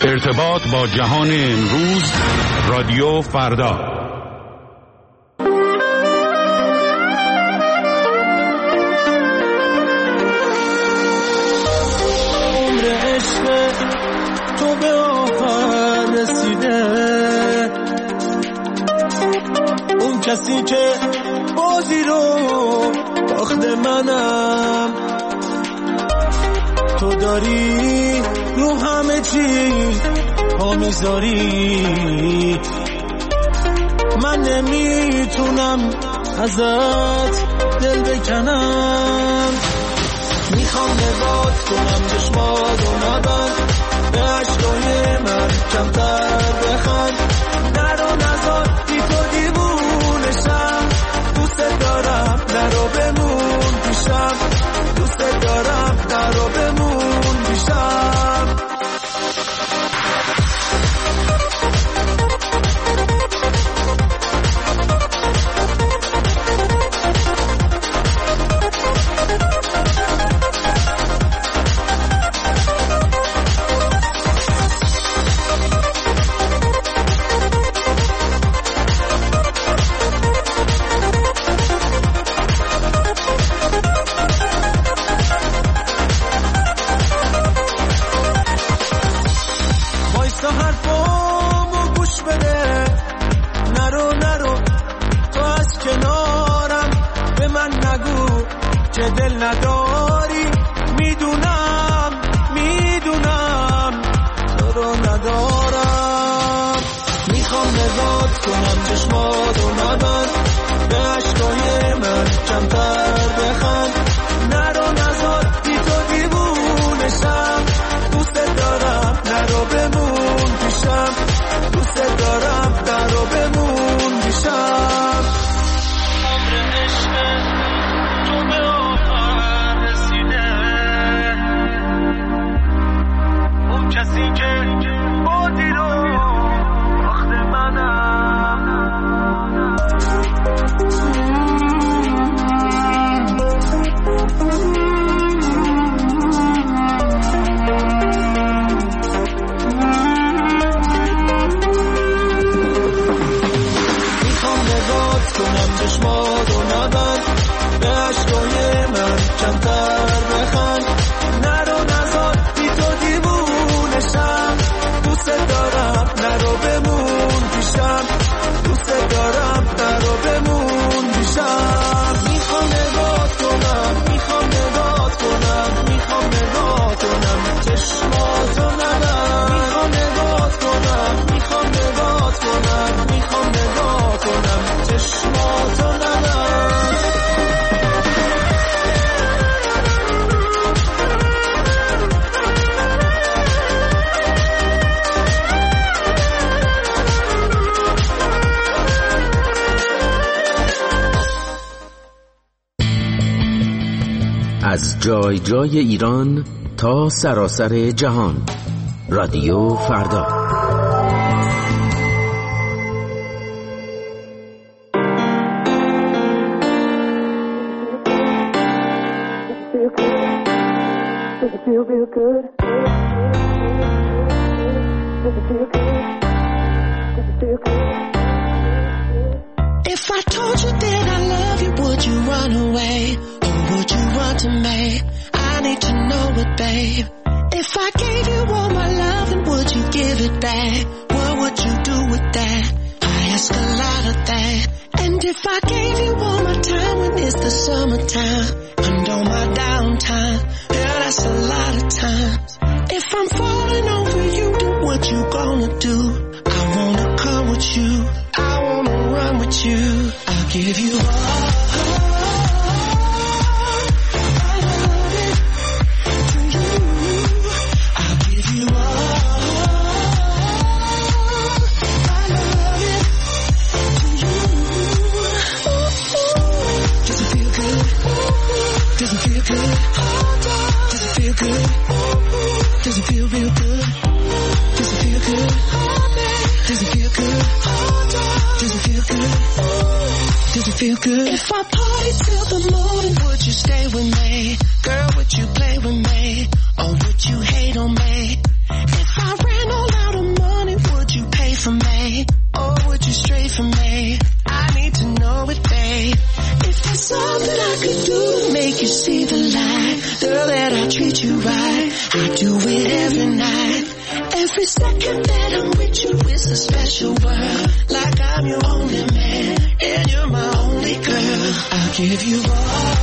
ارتباط با جهان امروز، رادیو فردا. عمر عشق تو به آخر رسیده، اون کسی که بازی رو باخت منم، تو داری رو همه چی پا میذاری، من نمیتونم ازت دل بکنم، میخوام نگات کنم چشماتو نبند، به عشقای من کمتر بخند، نرو نزار بی تو دیوونشم، دوست دارم نرو بمون پیشم، دوست دارم نرو بمون پیشم. دل نداری، میدونم تو رو ندارم، میخوام نگات کنم چشماتو نبند، به عشقای من کمتر بخند، نرو نزار بی تو دیوونشم، دوست دارم نرو بمون پیشم، دوست دارم نرو بمون پیشم. عمر عشق تو به آخر رسیده، اون کسی که بازی رو باخت منم، میخوام نگات کنم چشماتو نبند، به عشقای من کمتر بخند، نرو نزار بی تو دیوونشم، دوست دارم نرو بمون پیشم، دوست دارم نرو بمون پیشم. میخوام نگات کنم، میخوام نگات کنم، میخوام نگات کنم چشماتو نبند، میخوام نگات کنم، میخوام نگات کنم، میخوام نگات کنم چشماتو نبند. از جای جای ایران تا سراسر جهان، رادیو فردا. If I told you that I love you, would you run away? Or would you run to me? I need to know it, babe. If I gave you all my love, then would you give it back? What would you do with that? I ask a lot of that. And if I gave you all my time when it's the summertime, and on my downtime, yeah, that's a lot of times. If I'm falling over you, then what you gonna do? I wanna come with you, I wanna run with you. I'll give you all I love it to you. I'll give you all I love it to you. Does it feel good? Does it feel good? Does it feel good? Does it feel real good? Does it feel good? Does it feel good? Does it feel good? Does it feel good? If I party till the morning, would you stay with me? Girl, would you play with me? Or would you hate on me? If I ran all do it every night. Every second that I'm with you is a special world. Like I'm your only man and you're my only girl. I'll give you all.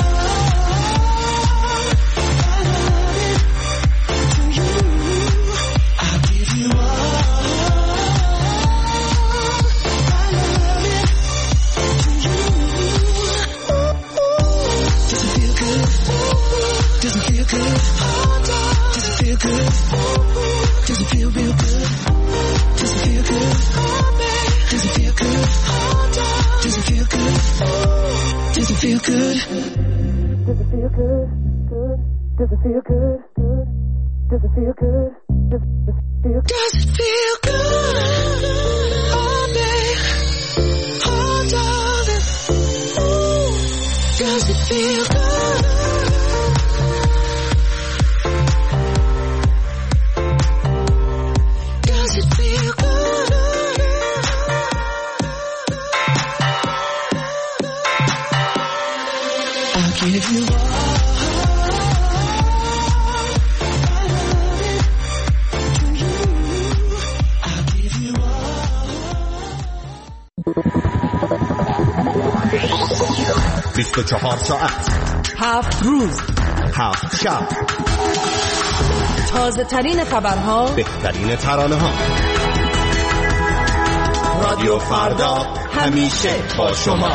ساعت 7 روز 7 شب تازه ترین خبرها، بهترین ترانه ها. رادیو فردا همیشه با شما.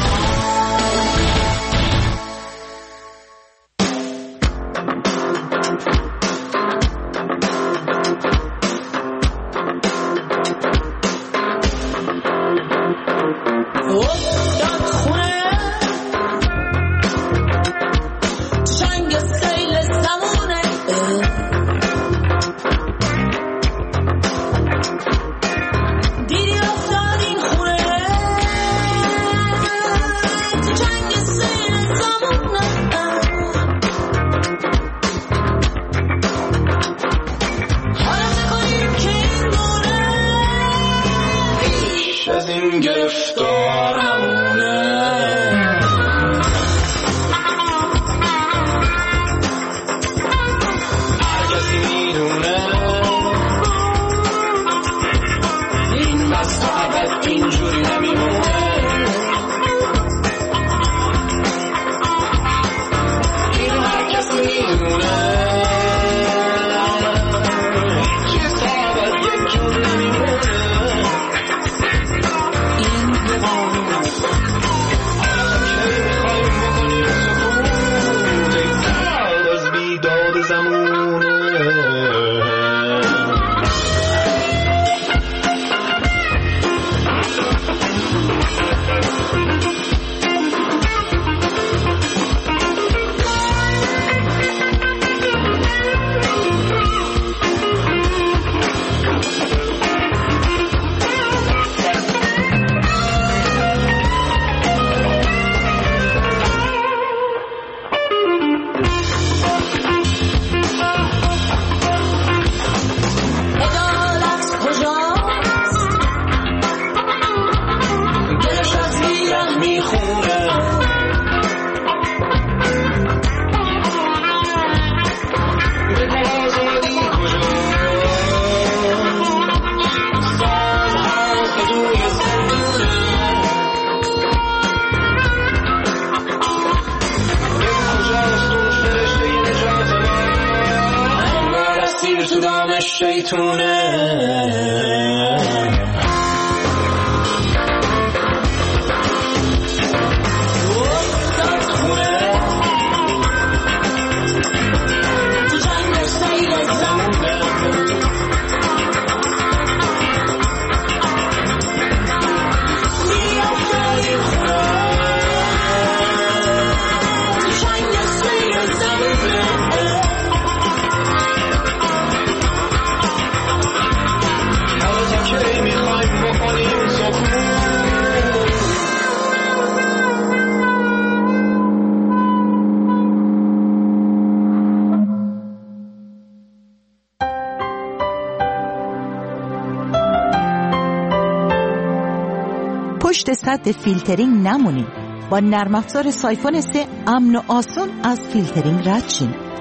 پشت سد فیلترینگ نمونید. با نرم افزار سایفون 3 امن و آسون از فیلترینگ رد شین.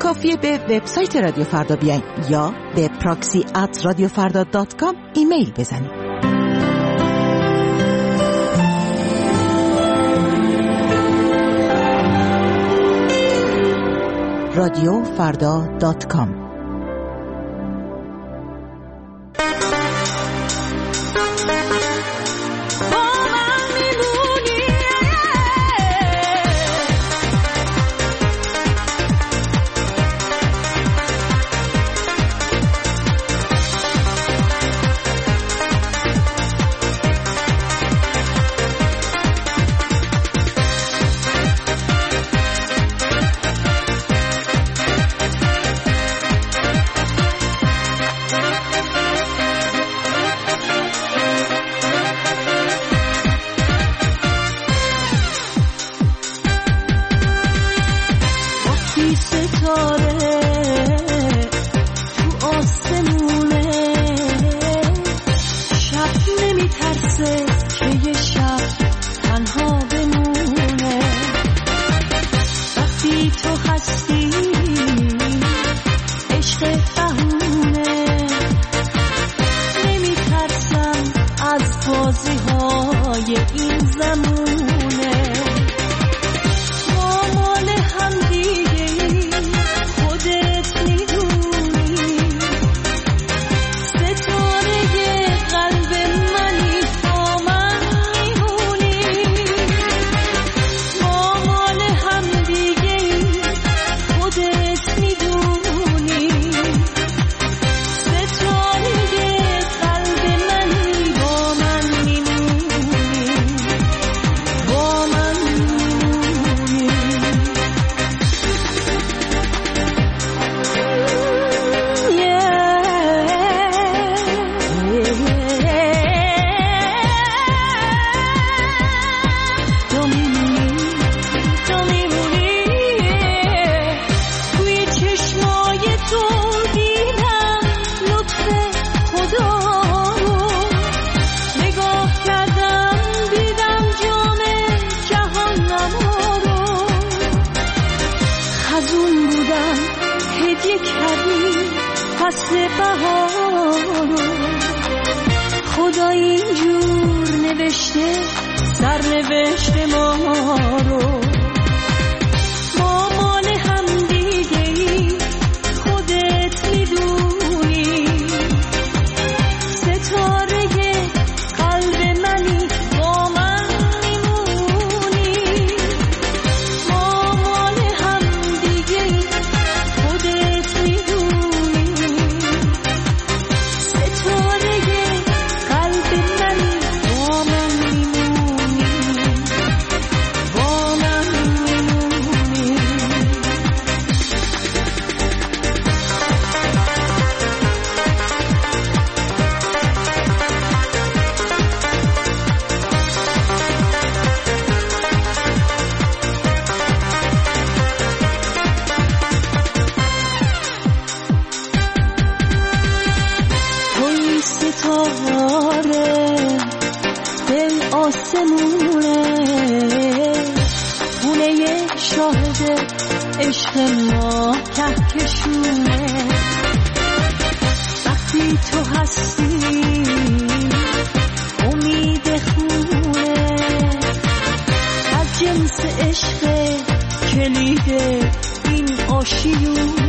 کافیه به وبسایت رادیو فردا بیاین یا به proxy@radiofarda.com ایمیل بزنید. radiofarda.com خدا اینجور نوشته سرنوشت ما رو، ما مال هم دیگه ای خودت میدونی، ستاره قلب منی با من میمونی، ما مال هم دیگه ای خودت میدونی، ستاره قلب منی با من میمونی، با من میمونی. توی ستاره دل آسمونه، خونه شاهد عشق ما کهکشونه، وقتی تو هستی امید خونه، از جنس عشق کلید این آشیونه.